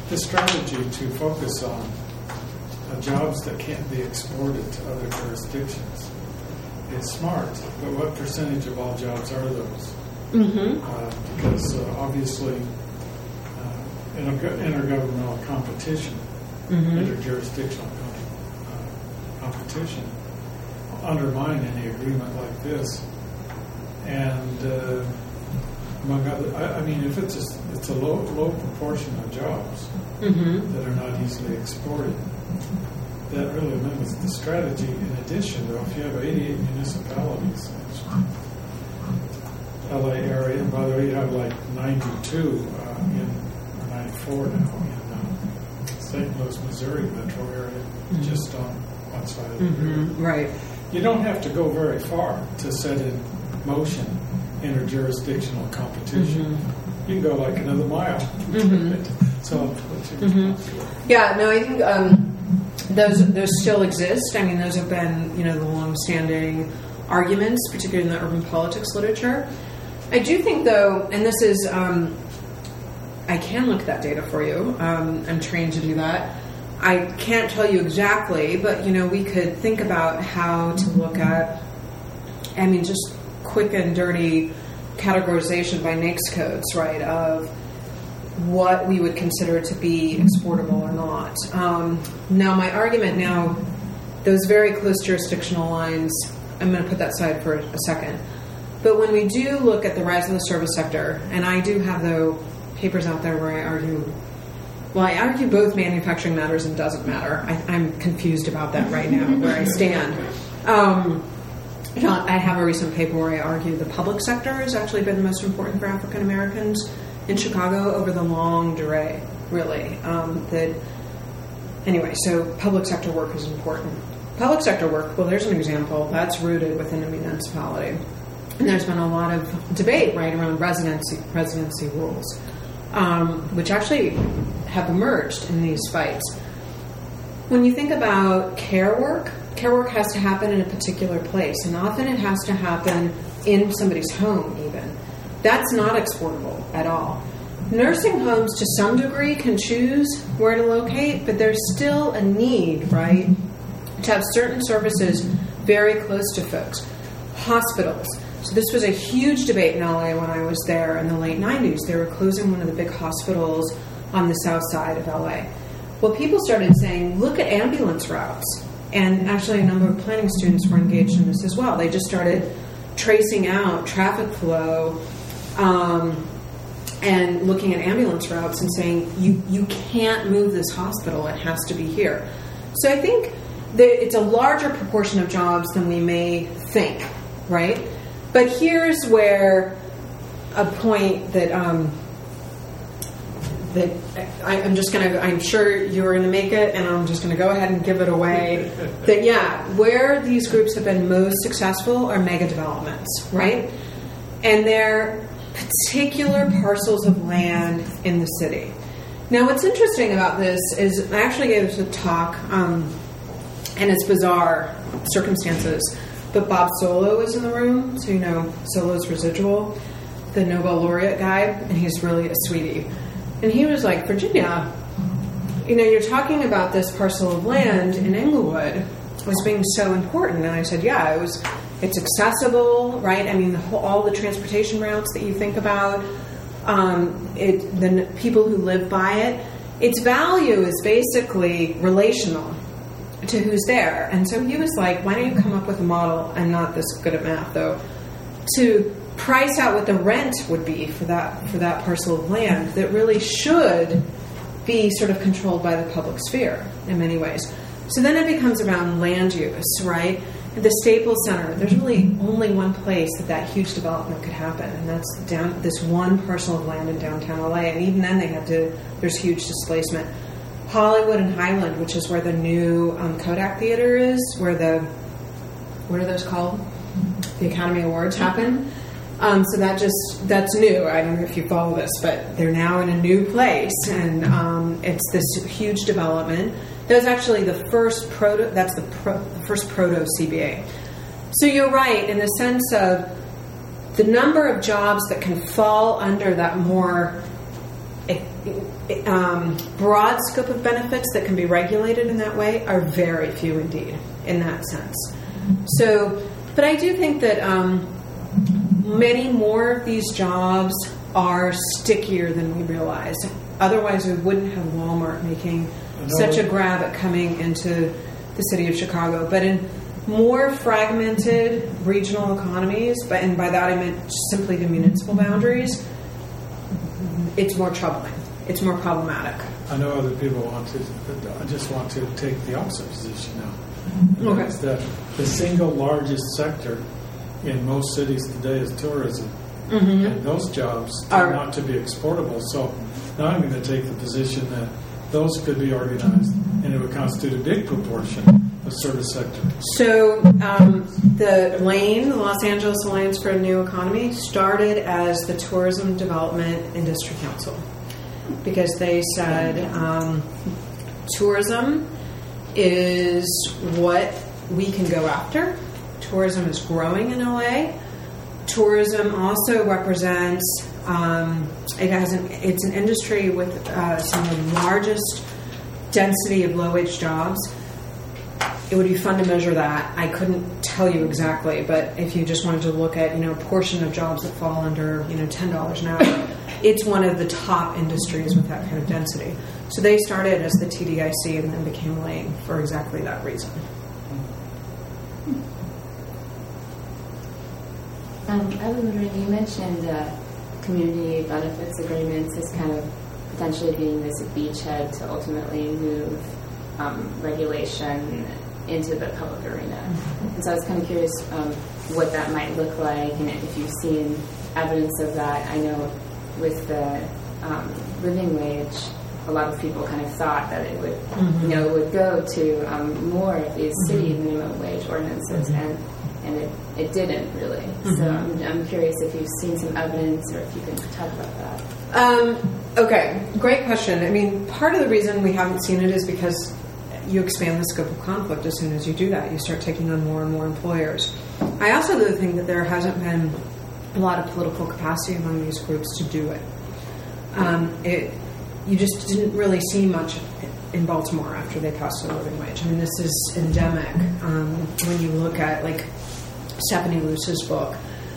the strategy to focus on jobs that can't be exported to other jurisdictions is smart, but what percentage of all jobs are those? Because obviously intergovernmental competition, interjurisdictional competition, undermine any agreement like this. And among other, I mean, if it's a low proportion of jobs that are not easily exported, that really limits the strategy. In addition, though, if you have 88 municipalities in the LA area, and by the way, you have like 92 or 94 now in St. Louis, Missouri metro area, just on one side of the river. Right. You don't have to go very far to set in motion interjurisdictional competition. You can go like another mile. So, yeah, no, I think those still exist. I mean, those have been, the long-standing arguments, particularly in the urban politics literature. I do think, though, and this is, I can look at that data for you. I'm trained to do that. I can't tell you exactly, but, we could think about how to look at, just quick and dirty categorization by NAICS codes, right, of what we would consider to be exportable or not. Now, my argument now, those very close jurisdictional lines, I'm going to put that aside for a second. But when we do look at the rise of the service sector, and I do have, though, papers out there where I argue both manufacturing matters and doesn't matter. I'm confused about that right now, where I stand. I have a recent paper where I argue the public sector has actually been the most important for African Americans in Chicago over the long durée, really. So public sector work is important. Public sector work, well, there's an example that's rooted within a municipality. And there's been a lot of debate, right, around residency rules, which actually have emerged in these fights. When you think about care work has to happen in a particular place, and often it has to happen in somebody's home even. That's not exportable at all. Nursing homes, to some degree, can choose where to locate, but there's still a need, right, to have certain services very close to folks. Hospitals. So this was a huge debate in LA when I was there in the late 90s. They were closing one of the big hospitals on the south side of LA. Well, people started saying, look at ambulance routes. And actually a number of planning students were engaged in this as well. They just started tracing out traffic flow and looking at ambulance routes and saying, you can't move this hospital. It has to be here. So I think that it's a larger proportion of jobs than we may think, right? But here's where a point that I'm sure you're going to make it, and I'm just going to go ahead and give it away. Where these groups have been most successful are mega developments, right? And they're particular parcels of land in the city. Now, what's interesting about this is I actually gave this a talk, and it's bizarre circumstances, but Bob Solow was in the room, so Solow's Residual, the Nobel laureate guy, and he's really a sweetie. And he was like, Virginia, you're talking about this parcel of land in Englewood was being so important. And I said, it's accessible, right? All the transportation routes that you think about, the people who live by it, its value is basically relational to who's there. And so he was like, why don't you come up with a model, I'm not this good at math though, to price out what the rent would be for that parcel of land that really should be sort of controlled by the public sphere in many ways. So then it becomes around land use, right? The Staples Center, there's really only one place that huge development could happen, and that's this one parcel of land in downtown LA, and even then there's huge displacement. Hollywood and Highland, which is where the new Kodak Theater is, what are those called? The Academy Awards happen. So that's new. I don't know if you follow this, but they're now in a new place, and it's this huge development. That was actually the first proto CBA. So you're right in the sense of the number of jobs that can fall under that more broad scope of benefits that can be regulated in that way are very few indeed in that sense. So, but I do think that many more of these jobs are stickier than we realize. Otherwise, we wouldn't have Walmart making such a grab at coming into the city of Chicago. But in more fragmented regional economies, and by that I meant simply the municipal boundaries, it's more troubling. It's more problematic. I know other people want to, I just want to take the opposite position now. Okay. It's that the single largest sector in most cities today is tourism. Mm-hmm. And those jobs are not to be exportable. So now I'm going to take the position that those could be organized and it would constitute a big proportion of service sector. So the Los Angeles Alliance for a New Economy, started as the Tourism Development Industry Council because they said tourism is what we can go after. Tourism is growing in LA. Tourism also represents, it's an industry with some of the largest density of low-wage jobs. It would be fun to measure that. I couldn't tell you exactly, but if you just wanted to look at, a portion of jobs that fall under, $10 an hour, it's one of the top industries with that kind of density. So they started as the TDIC and then became Lane for exactly that reason. I was wondering, you mentioned community benefits agreements as kind of potentially being this beachhead to ultimately move regulation into the public arena. And so I was kind of curious what that might look like and if you've seen evidence of that. I know with the living wage, a lot of people kind of thought that it would, it would go to more of these city minimum wage ordinances, and it didn't really. So I'm curious if you've seen some evidence or if you can talk about that. Okay, great question. I mean, part of the reason we haven't seen it is because you expand the scope of conflict as soon as you do that. You start taking on more and more employers. I also think that there hasn't been a lot of political capacity among these groups to do it. You just didn't really see much in Baltimore after they passed the living wage. I mean, this is endemic. When you look at, like, Stephanie Luce's book,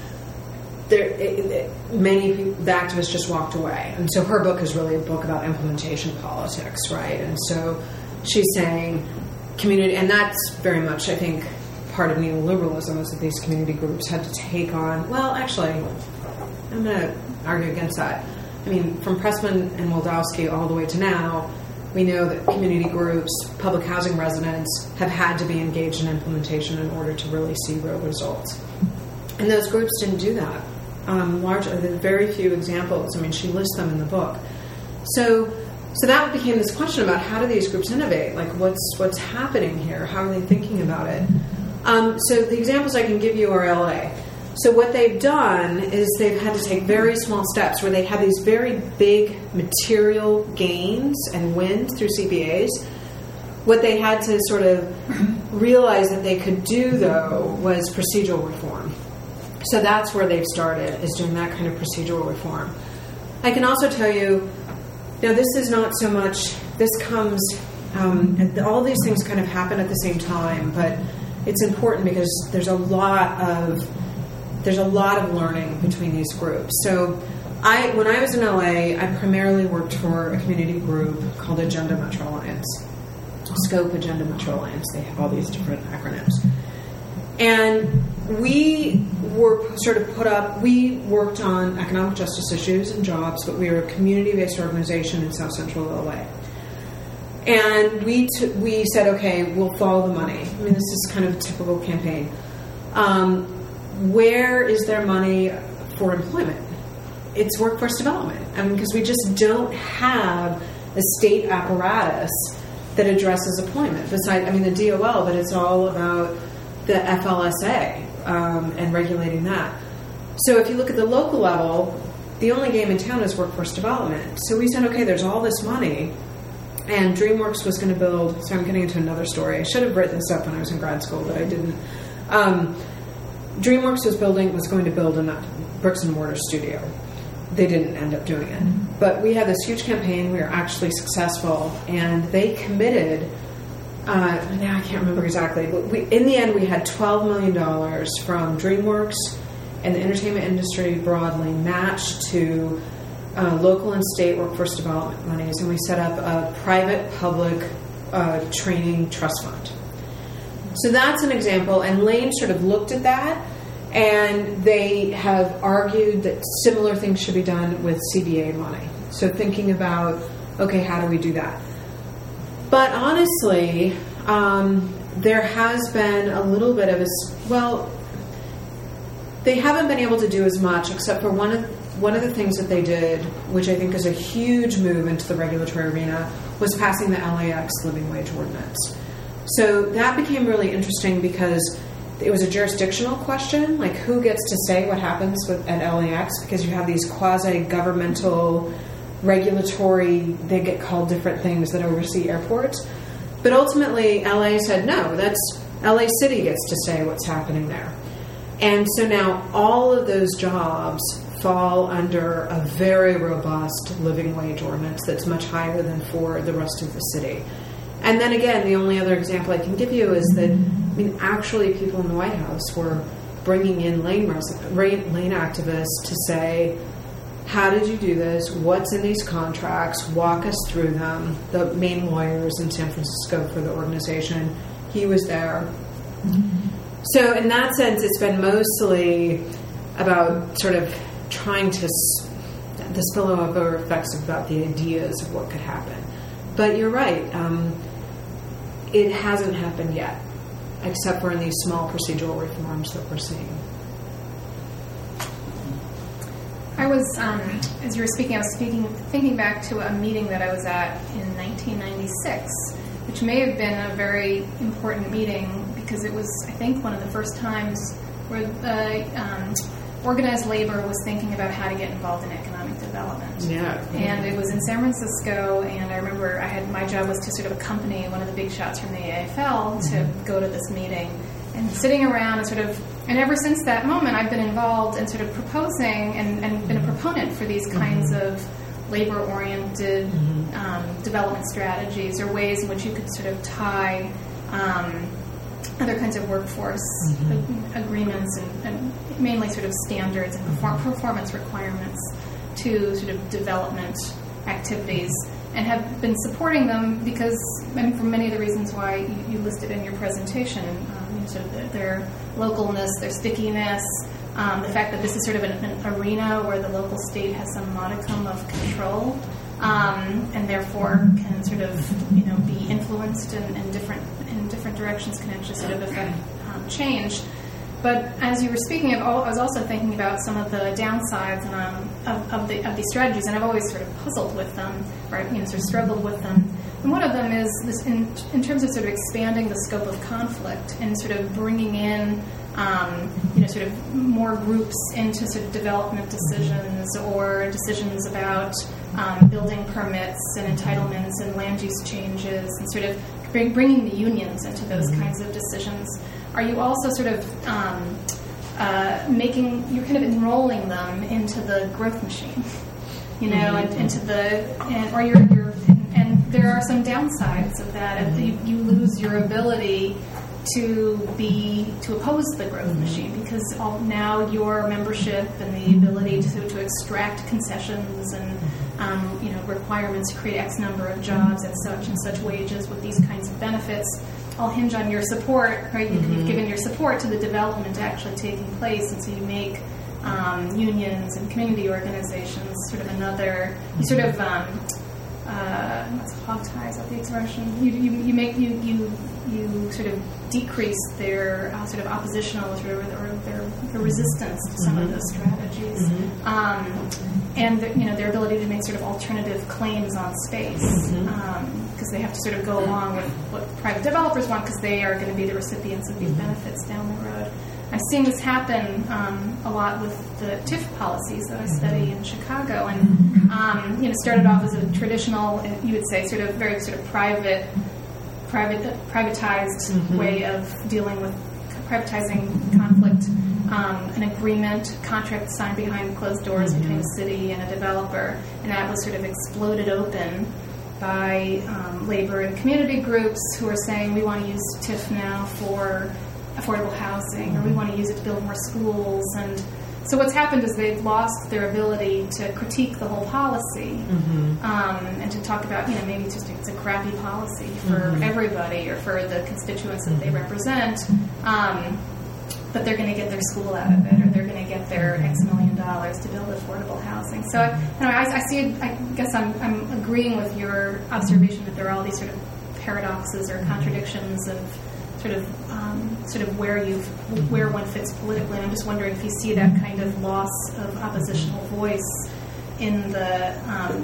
many the activists just walked away. And so her book is really a book about implementation politics, right? And so she's saying community, and that's very much, I think, part of neoliberalism is that these community groups had to take on, well, actually, I'm going to argue against that. I mean, from Pressman and Wildowski all the way to now, we know that community groups, public housing residents, have had to be engaged in implementation in order to really see real results. And those groups didn't do that. There are very few examples. I mean, she lists them in the book. So that became this question about how do these groups innovate? Like, what's happening here? How are they thinking about it? So the examples I can give you are LA. So what they've done is they've had to take very small steps where they have these very big material gains and wins through CBAs. What they had to sort of realize that they could do, though, was procedural reform. So that's where they've started, is doing that kind of procedural reform. I can also tell you, now this is not so much, this comes, all these things kind of happen at the same time, but it's important because there's a lot of learning between these groups. So when I was in LA, I primarily worked for a community group called Agenda Metro Alliance. Scope Agenda Metro Alliance. They have all these different acronyms. And we were sort of we worked on economic justice issues and jobs, but we were a community-based organization in South Central LA. And we said, okay, we'll follow the money. I mean, this is kind of a typical campaign. Where is there money for employment? It's workforce development. I mean, because we just don't have a state apparatus that addresses employment. Besides, I mean, the DOL, but it's all about the FLSA and regulating that. So if you look at the local level, the only game in town is workforce development. So we said, okay, there's all this money, and DreamWorks was going to build. So I'm getting into another story. I should have written this up when I was in grad school, but I didn't. DreamWorks was going to build a bricks and mortar studio. they didn't end up doing it. But we had this huge campaign. We were actually successful, and they committed. Now I can't remember exactly, but in the end we had $12 million from DreamWorks and the entertainment industry broadly matched to local and state workforce development monies, and we set up a private-public training trust fund. So that's an example, and Lane sort of looked at that, and they have argued that similar things should be done with CBA money. So thinking about, okay, how do we do that? But honestly, there has been a little bit of they haven't been able to do as much, except for one of the things that they did, which I think is a huge move into the regulatory arena, was passing the LAX living wage ordinance. So that became really interesting because it was a jurisdictional question, like who gets to say what happens at LAX, because you have these quasi-governmental regulatory, they get called different things that oversee airports. But ultimately, LA said, no, that's LA City gets to say what's happening there. And so now all of those jobs fall under a very robust living wage ordinance that's much higher than for the rest of the city. And then again, the only other example I can give you is that, actually people in the White House were bringing in lane activists to say, how did you do this? What's in these contracts? Walk us through them. The main lawyers in San Francisco for the organization, he was there. So in that sense, it's been mostly about sort of trying to, the spillover effects about the ideas of what could happen. But you're right. It hasn't happened yet, except for in these small procedural reforms that we're seeing. I was, as you were speaking, I was thinking back to a meeting that I was at in 1996, which may have been a very important meeting because it was, I think, one of the first times where organized labor was thinking about how to get involved in economic development. Yeah. And it was in San Francisco, and I remember my job was to sort of accompany one of the big shots from the AFL to go to this meeting. And sitting around and ever since that moment, I've been involved in sort of proposing and been a proponent for these kinds of labor-oriented development strategies or ways in which you could sort of tie other kinds of workforce agreements and mainly sort of standards and performance requirements to sort of development activities, and have been supporting them because, for many of the reasons why you listed in your presentation, sort of their localness, their stickiness, the fact that this is sort of an arena where the local state has some modicum of control, and therefore can sort of be influenced in different directions, can actually sort of affect change. But as you were speaking, I was also thinking about some of the downsides of these strategies, and I've always sort of puzzled with them, or sort of struggled with them. And one of them is this in terms of sort of expanding the scope of conflict and sort of bringing in sort of more groups into sort of development decisions or decisions about building permits and entitlements and land use changes, and sort of bringing the unions into those kinds of decisions. Are you also sort of you're kind of enrolling them into the growth machine, and into and there are some downsides of that. You lose your ability to oppose the growth machine because now your membership and the ability to extract concessions and requirements to create X number of jobs at such and such wages with these kinds of benefits all hinge on your support, right? You've given your support to the development actually taking place, and so you make unions and community organizations sort of another. You sort of what's hog tie? Is that the expression? You sort of decrease their sort of oppositional or their resistance to some of those strategies, and their ability to make sort of alternative claims on space, because they have to sort of go along with what private developers want because they are going to be the recipients of these benefits down the road. I've seen this happen a lot with the TIF policies that I study in Chicago, and started off as a traditional, you would say, sort of very sort of privatized way of dealing with privatizing conflict, an agreement, contract signed behind closed doors between the city and a developer, and that was sort of exploded open by labor and community groups who are saying we want to use TIF now for affordable housing, or we want to use it to build more schools. And so what's happened is they've lost their ability to critique the whole policy and to talk about, maybe it's a crappy policy for everybody or for the constituents that they represent, but they're going to get their school out of it, or they're going to get their X million dollars to build affordable housing. So I see. I guess I'm agreeing with your observation that there are all these sort of paradoxes or contradictions of sort of where one fits politically. And I'm just wondering if you see that kind of loss of oppositional voice in the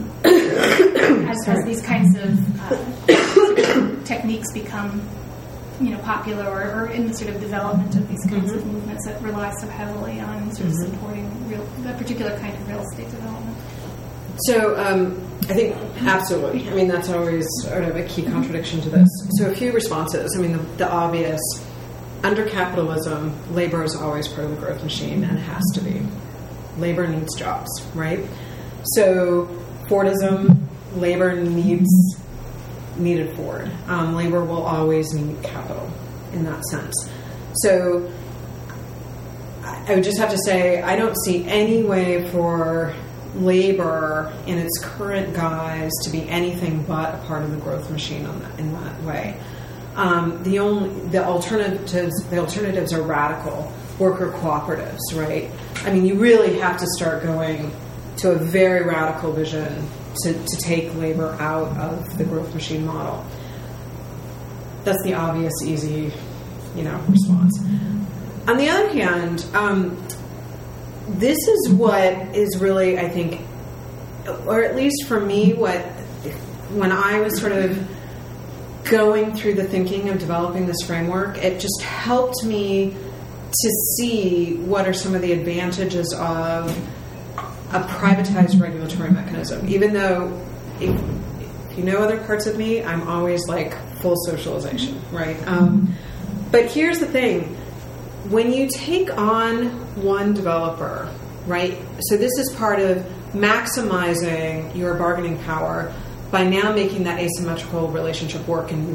as these kinds of techniques become popular, or in the sort of development of these kinds of movements that rely so heavily on sort of supporting a particular kind of real estate development. So I think absolutely. I mean, that's always sort of a key contradiction to this. So a few responses. I mean, the obvious: under capitalism, labor is always part of the growth machine, and it has to be. Labor needs jobs, right? So Fordism, labor needed Ford. Labor will always need capital in that sense. So I would just have to say I don't see any way for labor in its current guise to be anything but a part of the growth machine in that way. The alternatives are radical worker cooperatives, right? I mean, you really have to start going to a very radical vision to take labor out of the growth machine model. That's the obvious, easy, response. On the other hand, this is what is really, I think, or at least for me, when I was sort of going through the thinking of developing this framework, it just helped me to see what are some of the advantages of a privatized regulatory mechanism. Even though, if you know other parts of me, I'm always like full socialization, right? But here's the thing. When you take on one developer, right? So this is part of maximizing your bargaining power by now making that asymmetrical relationship work to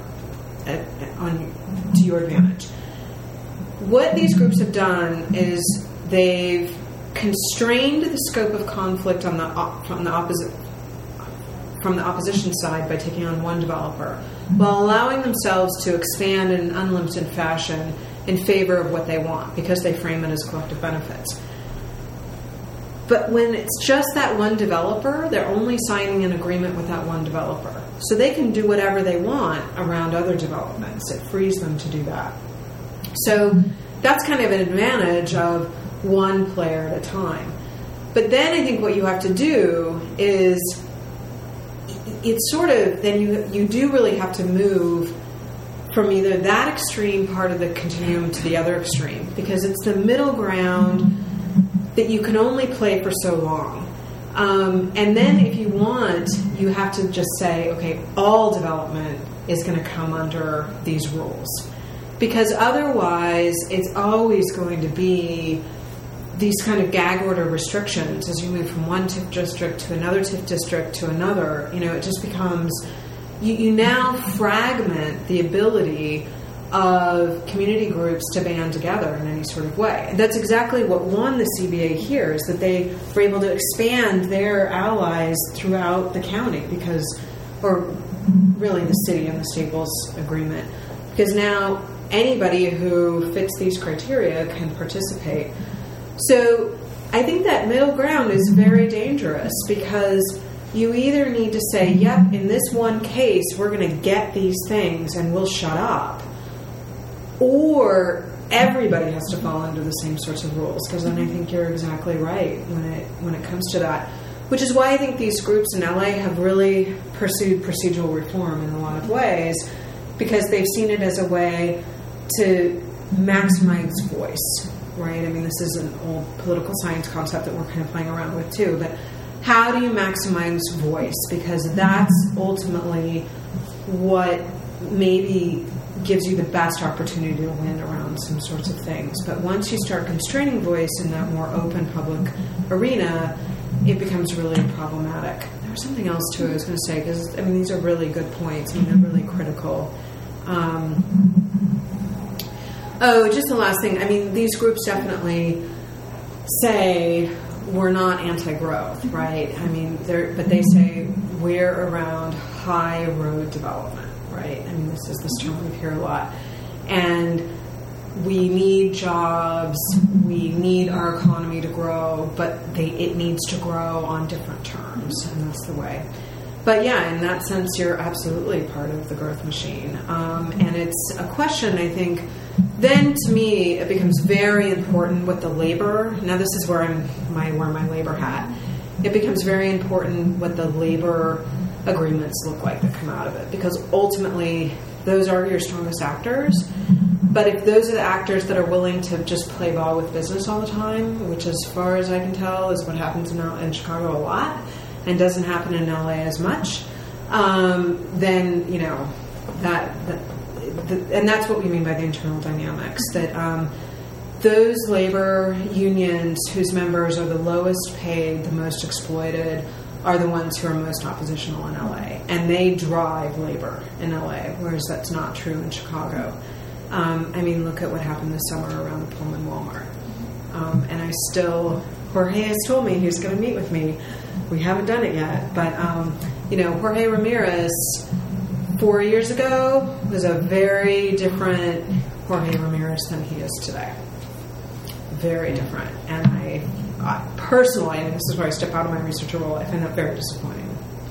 your advantage. What these groups have done is they've constrained the scope of conflict from the opposition side by taking on one developer, while allowing themselves to expand in an unlimited fashion in favor of what they want, because they frame it as collective benefits. But when it's just that one developer, they're only signing an agreement with that one developer. So they can do whatever they want around other developments. It frees them to do that. So that's kind of an advantage of one player at a time. But then I think what you have to do is, it's sort of, then you do really have to move from either that extreme part of the continuum to the other extreme, because it's the middle ground that you can only play for so long. And then if you want, you have to just say, okay, all development is going to come under these rules. Because otherwise, it's always going to be these kind of gag order restrictions as you move from one TIF district to another TIF district to another. It just becomes, you now fragment the ability of community groups to band together in any sort of way. And that's exactly what won the CBA here, is that they were able to expand their allies throughout the county, or really the city and the Staples Agreement, because now anybody who fits these criteria can participate. So I think that middle ground is very dangerous, because you either need to say, yep, in this one case, we're going to get these things and we'll shut up, or everybody has to fall under the same sorts of rules, because then I think you're exactly right when it comes to that. Which is why I think these groups in LA have really pursued procedural reform in a lot of ways, because they've seen it as a way to maximize voice, right? I mean, this is an old political science concept that we're kind of playing around with too, but how do you maximize voice? Because that's ultimately what maybe gives you the best opportunity to win around some sorts of things. But once you start constraining voice in that more open public arena, it becomes really problematic. There was something else too I was going to say, because I mean these are really good points. I mean they're really critical. Just the last thing. I mean these groups definitely say we're not anti-growth, right? I mean, but they say we're around high road development, right? I mean, this is this term we hear a lot. And we need jobs, we need our economy to grow, but it needs to grow on different terms, and that's the way. But yeah, in that sense, you're absolutely part of the growth machine. And it's a question, I think, then to me, it becomes very important what the labor, now this is where I wear my labor hat, it becomes very important what the labor agreements look like that come out of it. Because ultimately, those are your strongest actors. But if those are the actors that are willing to just play ball with business all the time, which as far as I can tell is what happens in Chicago a lot, and doesn't happen in LA as much, then, you know, and that's what we mean by the internal dynamics, that those labor unions whose members are the lowest paid, the most exploited, are the ones who are most oppositional in LA. And they drive labor in LA, whereas that's not true in Chicago. I mean, look at what happened this summer around the Pullman Walmart. And Jorge has told me he was going to meet with me. We haven't done it yet, but, you know, Jorge Ramirez 4 years ago was a very different Jorge Ramirez than he is today. Very different. And I personally, and this is where I step out of my researcher role, I find that very disappointing.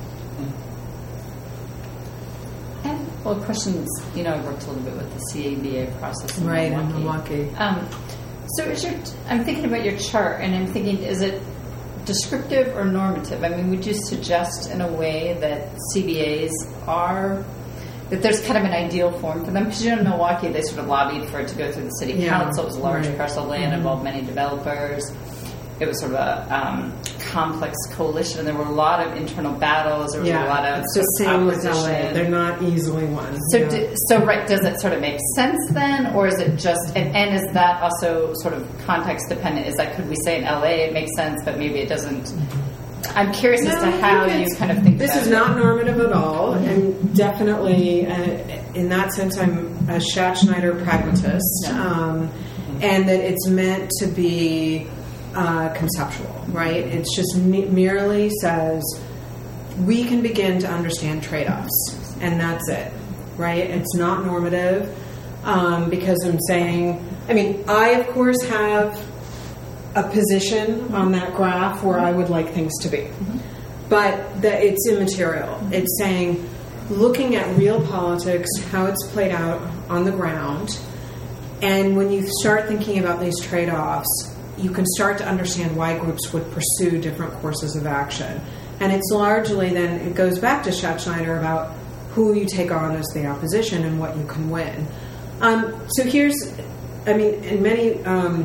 Well, questions, you know, I worked a little bit with the CABA process in right, Milwaukee. in Milwaukee. So I'm thinking about your chart, and I'm thinking, is it descriptive or normative? I mean, would you suggest in a way that CBAs are, that there's kind of an ideal form for them? Because, you know, in Milwaukee, they sort of lobbied for it to go through the city council. It was a large parcel of land, involved many developers. It was sort of a complex coalition, and there were a lot of internal battles. There was a lot of it's the same with LA. They're not easily won. So, does it sort of make sense then, or is it just? And is that also sort of context dependent? Is that, could we say in LA it makes sense, but maybe it doesn't? I'm curious as to how you kind of think. This is not normative at all, and definitely in that sense, I'm a Schatzschneider pragmatist, and that it's meant to be. Conceptual, right? It's just merely says we can begin to understand trade-offs, and that's it, right? It's not normative because I'm saying, I mean, I of course have a position on that graph where I would like things to be, but it's immaterial. It's saying, looking at real politics, how it's played out on the ground, and when you start thinking about these trade-offs, you can start to understand why groups would pursue different courses of action. And it's largely then, it goes back to Schatzschneider about who you take on as the opposition and what you can win. So here's, I mean, in many,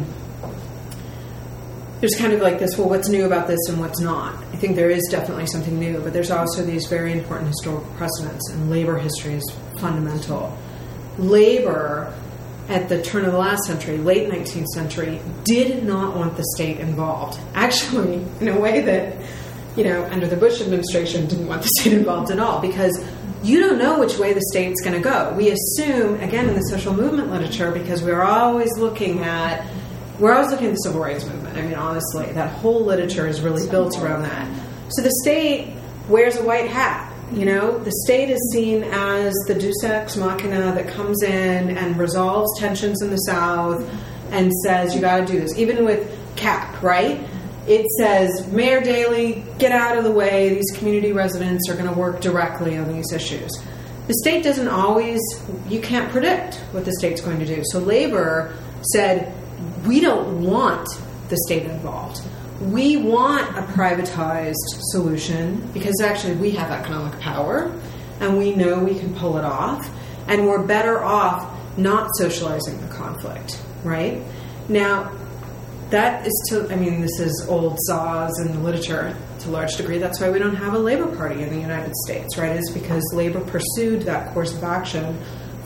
there's kind of like this, well, what's new about this and what's not? I think there is definitely something new, but there's also these very important historical precedents, and labor history is fundamental. Labor, at the turn of the last century, late 19th century, did not want the state involved. Actually, in a way that, you know, under the Bush administration, didn't want the state involved at all, because you don't know which way the state's going to go. We assume, again, in the social movement literature, because we're always looking at the civil rights movement. I mean, honestly, that whole literature is really built around that. So the state wears a white hat. You know, the state is seen as the deus ex machina that comes in and resolves tensions in the South and says, you got to do this. Even with CAP, right? It says, Mayor Daley, get out of the way. These community residents are going to work directly on these issues. The state doesn't always, you can't predict what the state's going to do. So labor said, we don't want the state involved. We want a privatized solution because actually we have economic power and we know we can pull it off, and we're better off not socializing the conflict, right? Now, that is this is old saws in the literature to a large degree. That's why we don't have a labor party in the United States, right? It's because labor pursued that course of action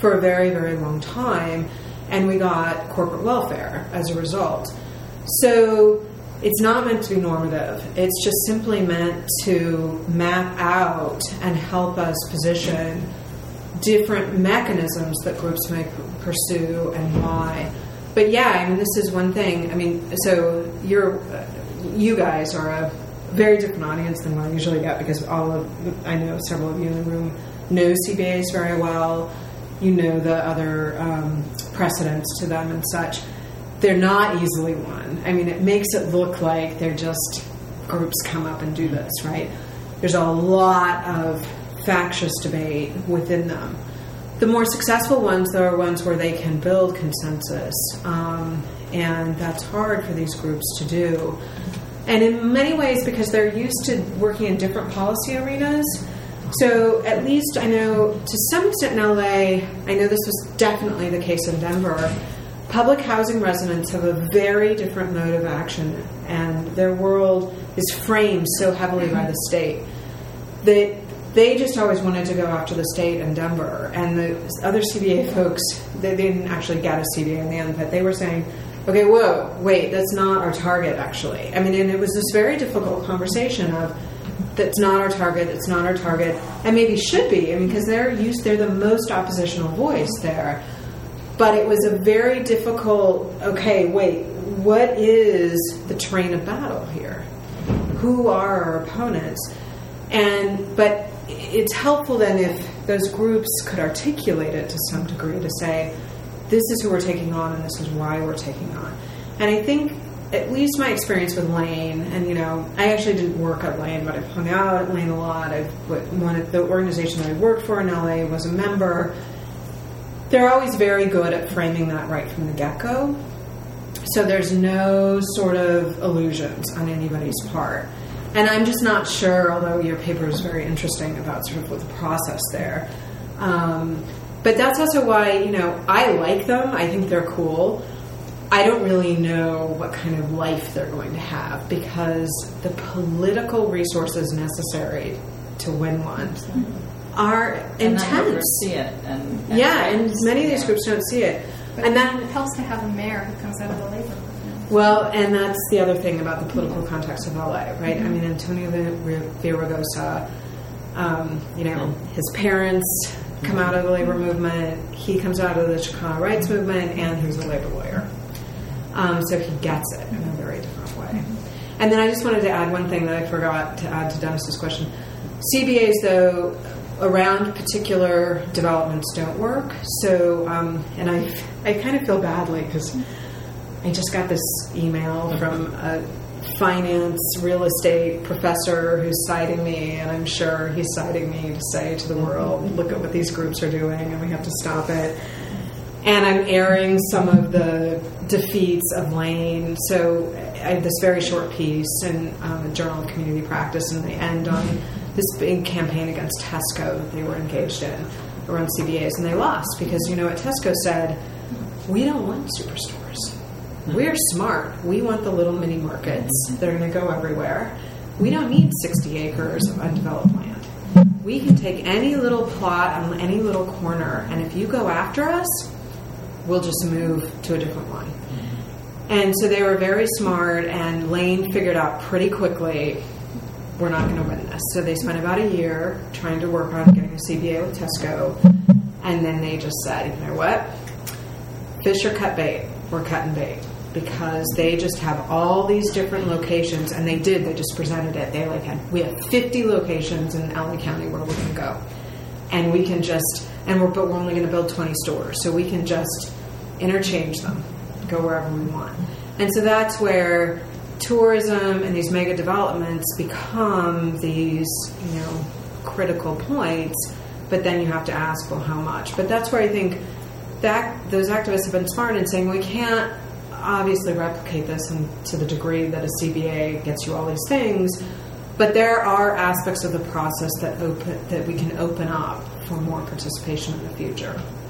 for a very, very long time, and we got corporate welfare as a result. So it's not meant to be normative. It's just simply meant to map out and help us position different mechanisms that groups may pursue and why. But yeah, I mean, this is one thing. I mean, so you guys are a very different audience than what I usually get, because I know several of you in the room know CBAs very well. You know the other precedents to them and such. They're not easily won. I mean, it makes it look like they're just groups come up and do this, right? There's a lot of factious debate within them. The more successful ones, though, are ones where they can build consensus, and that's hard for these groups to do. And in many ways, because they're used to working in different policy arenas. So at least I know, to some extent in LA, I know this was definitely the case in Denver, public housing residents have a very different mode of action, and their world is framed so heavily by the state that they just always wanted to go after the state in Denver. And the other CBA folks, they didn't actually get a CBA in the end, but they were saying, okay, whoa, wait, that's not our target, actually. I mean, and it was this very difficult conversation of, that's not our target, it's not our target, and maybe should be, I mean, because they're the most oppositional voice there. But it was a very difficult, okay, wait, what is the terrain of battle here? Who are our opponents? But it's helpful then if those groups could articulate it to some degree to say, this is who we're taking on and this is why we're taking on. And I think, at least my experience with Lane, and I actually didn't work at Lane, but I've hung out at Lane a lot. One of the organization that I worked for in LA was a member. They're always very good at framing that right from the get-go. So there's no sort of illusions on anybody's part. And I'm just not sure, although your paper is very interesting about sort of what the process there. But that's also why, I like them. I think they're cool. I don't really know what kind of life they're going to have, because the political resources necessary to win one are intense. See it, and many of these groups don't see it. But and that it helps to have a mayor who comes out of the labor movement. Well, and that's the other thing about the political context of LA, right? I mean, Antonio Villaraigosa, his parents come out of the labor movement. He comes out of the Chicano rights movement, and he's a labor lawyer. So he gets it in a very different way. And then I just wanted to add one thing that I forgot to add to Dennis's question. CBAs, though, around particular developments don't work. So, and I kind of feel badly because I just got this email from a finance real estate professor who's citing me, and I'm sure he's citing me to say to the world, look at what these groups are doing and we have to stop it. And I'm airing some of the defeats of Lane. So I have this very short piece in the Journal of Community Practice, and they end on this big campaign against Tesco that they were engaged in around CBAs, and they lost because, what Tesco said, we don't want superstores. We're smart. We want the little mini markets that are going to go everywhere. We don't need 60 acres of undeveloped land. We can take any little plot on any little corner, and if you go after us, we'll just move to a different one. And so they were very smart, and Lane figured out pretty quickly, we're not going to win this. So they spent about a year trying to work on getting a CBA with Tesco, and then they just said, you know what? Fish or cut bait. We're cutting bait. Because they just have all these different locations, and they just presented it. We have 50 locations in LA County where we can go. And we can just, but we're only going to build 20 stores, so we can just interchange them, go wherever we want. And so that's where tourism and these mega developments become these, critical points, but then you have to ask, well, how much? But that's where I think that those activists have been smart in saying, we can't obviously replicate this to the degree that a CBA gets you all these things, but there are aspects of the process that we can open up for more participation in the future.